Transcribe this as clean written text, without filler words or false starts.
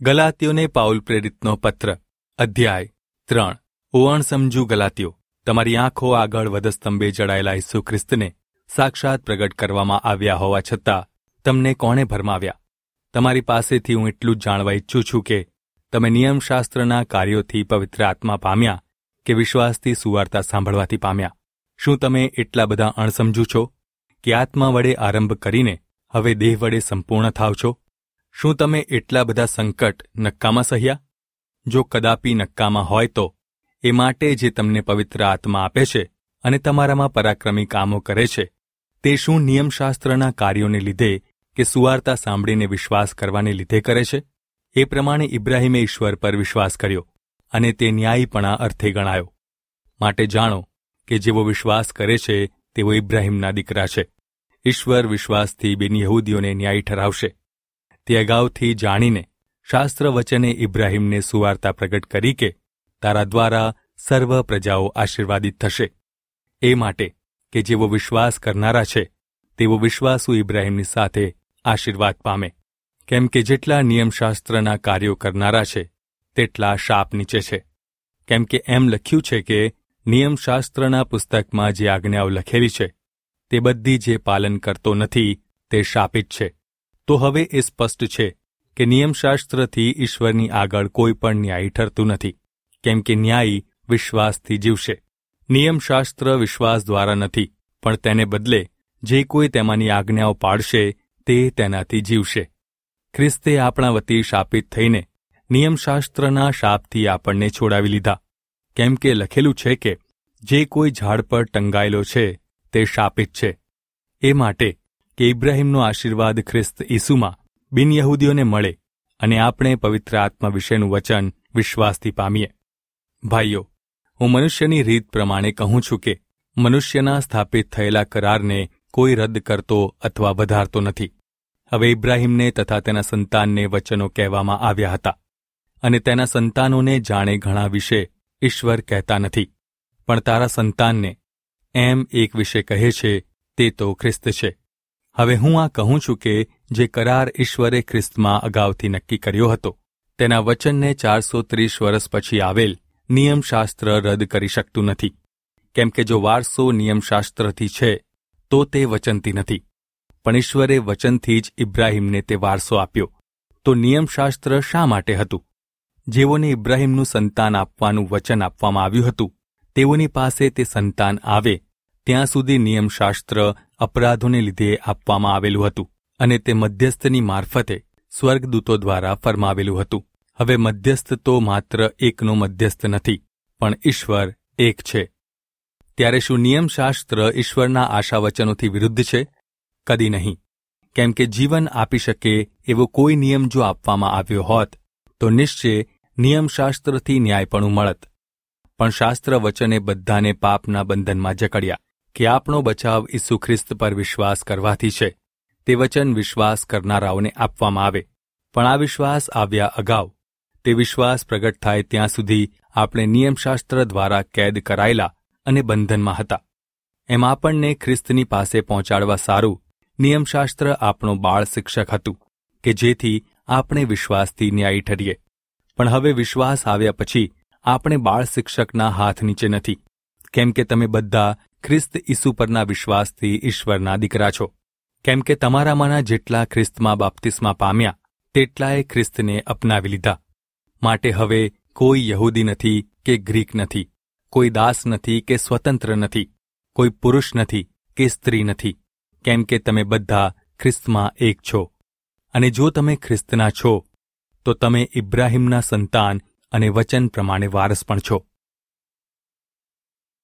ગલાતીઓને Paul પ્રેરિતનો પત્ર અધ્યાય 3 ઓવણસમજુ ગલાતીઓ, તમારી આંખો આગળ વધસ્તંભે જડાયેલા ઈસુ ખ્રિસ્તને સાક્ષાત પ્રગટ કરવામાં આવ્યા હોવા છતાં તમને કોણે ભરમાવ્યા? તમારી પાસેથી હું એટલું જ જાણવા ઈચ્છું છું કે તમે નિયમશાસ્ત્રના કાર્યોથી પવિત્ર આત્મા પામ્યા કે વિશ્વાસથી સુવાર્તા સાંભળવાથી પામ્યા? શું તમે એટલા બધા અણસમજુ છો કે આત્મા વડે આરંભ કરીને હવે દેહ વડે સંપૂર્ણ થાવ છો? શું તમે એટલા બધા સંકટ નક્કામાં સહ્યા? જો કદાપી નક્કામાં હોય તો એ માટે જે તમને પવિત્ર આત્મા આપે છે અને તમારામાં પરાક્રમી કામો કરે છે, તે શું નિયમશાસ્ત્રના કાર્યોને લીધે કે સુવાર્તા સાંભળીને વિશ્વાસ કરવાને લીધે કરે છે? એ પ્રમાણે ઇબ્રાહીમે ઈશ્વર પર વિશ્વાસ કર્યો અને તે ન્યાયીપણા અર્થે ગણાયો. માટે જાણો કે જેવો વિશ્વાસ કરે છે તેઓ ઇબ્રાહીમના દીકરા છે. ઈશ્વર વિશ્વાસથી બિનયહૂદીઓને ન્યાયી ઠરાવશે. તે અગાઉથી જાણીને શાસ્ત્ર વચને ઇબ્રાહીમને સુવાર્તા પ્રગટ કરી કે તારા દ્વારા સર્વ પ્રજાઓ આશીર્વાદિત થશે. એ માટે કે જેવો વિશ્વાસ કરનારા છે તેવો વિશ્વાસુ ઇબ્રાહીમની સાથે આશીર્વાદ પામે. કેમ કે જેટલા નિયમશાસ્ત્રના કાર્યો કરનારા છે તેટલા શાપ નીચે છે. કેમ કે એમ લખ્યું છે કે નિયમશાસ્ત્રના પુસ્તકમાં જે આજ્ઞાઓ લખેલી છે તે બધી જે પાલન કરતો નથી તે શાપિત છે. તો હવે એ સ્પષ્ટ છે કે નિયમશાસ્ત્રથી ઈશ્વરની આગળ કોઈ પણ ન્યાયી ઠરતું નથી, કેમ કે ન્યાયી વિશ્વાસથી જીવશે. નિયમશાસ્ત્ર વિશ્વાસ દ્વારા નથી, પણ તેને બદલે જે કોઈ તેમાંની આજ્ઞાઓ પાળશે તે તેનાથી જીવશે. ખ્રિસ્તે આપણા વતી શાપિત થઈને નિયમશાસ્ત્રના શાપથી આપણને છોડાવી લીધા. કેમ કે લખેલું છે કે જે કોઈ ઝાડ પર ટંગાયેલો છે તે શાપિત છે. એ માટે કે ઇબ્રાહીમનો આશીર્વાદ ખ્રિસ્ત ઈસુમાં બિનયહૂદીઓને મળે અને આપણે પવિત્ર આત્મા વિશેનું વચન વિશ્વાસથી પામીએ. ભાઈઓ, હું મનુષ્યની રીત પ્રમાણે કહું છું કે મનુષ્યના સ્થાપિત થયેલા કરારને કોઈ રદ કરતો અથવા વધારતો નથી. હવે ઇબ્રાહીમને તથા તેના સંતાનને વચનો કહેવામાં આવ્યા હતા, અને તેના સંતાનોને જાણે ઘણા વિશે ઈશ્વર કહેતા નથી, પણ તારા સંતાનને એમ એક વિશે કહે છે, તે તો ખ્રિસ્ત છે. હવે હું આ કહું છું કે જે કરાર ઈશ્વરે ખ્રિસ્તમાં અગાઉથી નક્કી કર્યો હતો તેના વચનને 430 વર્ષ પછી આવેલ નિયમશાસ્ત્ર રદ કરી શકતું નથી. કેમ કે જો વારસો નિયમશાસ્ત્રથી છે તો તે વચનથી નથી, પણ ઈશ્વરે વચનથી જ ઇબ્રાહીમને તે વારસો આપ્યો. તો નિયમશાસ્ત્ર શા માટે હતું? જેઓને ઇબ્રાહીમનું સંતાન આપવાનું વચન આપવામાં આવ્યું હતું તેઓની પાસે તે સંતાન આવે ત્યાં સુધી નિયમશાસ્ત્ર અપરાધોને લીધે આપવામાં આવેલું હતું, અને તે મધ્યસ્થની મારફતે સ્વર્ગદૂતો દ્વારા ફરમાવેલું હતું. હવે મધ્યસ્થ તો માત્ર એકનો મધ્યસ્થ નથી, પણ ઈશ્વર એક છે. ત્યારે શું નિયમશાસ્ત્ર ઈશ્વરના આશાવચનોથી વિરુદ્ધ છે? કદી નહીં. કેમ કે જીવન આપી શકે એવો કોઈ નિયમ જો આપવામાં આવ્યો હોત તો નિશ્ચય નિયમશાસ્ત્રથી ન્યાયપણું મળત. પણ શાસ્ત્ર વચને બધાને પાપના બંધનમાં જકડ્યા કે આપણો બચાવ ઈસુ ખ્રિસ્ત પર વિશ્વાસ કરવાથી છે. તે વચન વિશ્વાસ કરનારાઓને આપવામાં આવે, પણ આ વિશ્વાસ આવ્યા અગાઉ તે વિશ્વાસ પ્રગટ થાય ત્યાં સુધી આપણે નિયમશાસ્ત્ર દ્વારા કેદ કરાયેલા અને બંધનમાં હતા. એમ આપણને ખ્રિસ્તની પાસે પહોંચાડવા સારું નિયમશાસ્ત્ર આપણો બાળ શિક્ષક હતું કે જેથી આપણે વિશ્વાસથી ન્યાયી ઠરીએ. પણ હવે વિશ્વાસ આવ્યા પછી આપણે બાળ શિક્ષકના હાથ નીચે નથી, કેમ કે તમે બધા ખ્રિસ્ત ઈસુ પરના વિશ્વાસથી ઈશ્વરના દીકરા છો. કેમ કે તમારામાંના જેટલા ખ્રિસ્તમાં બાપ્તિસ્મા પામ્યા તેટલાએ ખ્રિસ્તને અપનાવી લીધા. માટે હવે કોઈ યહૂદી નથી કે ગ્રીક નથી, કોઈ દાસ નથી કે સ્વતંત્ર નથી, કોઈ પુરુષ નથી કે સ્ત્રી નથી, કેમ કે તમે બધા ખ્રિસ્તમાં એક છો. અને જો તમે ખ્રિસ્તના છો તો તમે ઇબ્રાહીમના સંતાન અને વચન પ્રમાણે વારસ પણ છો.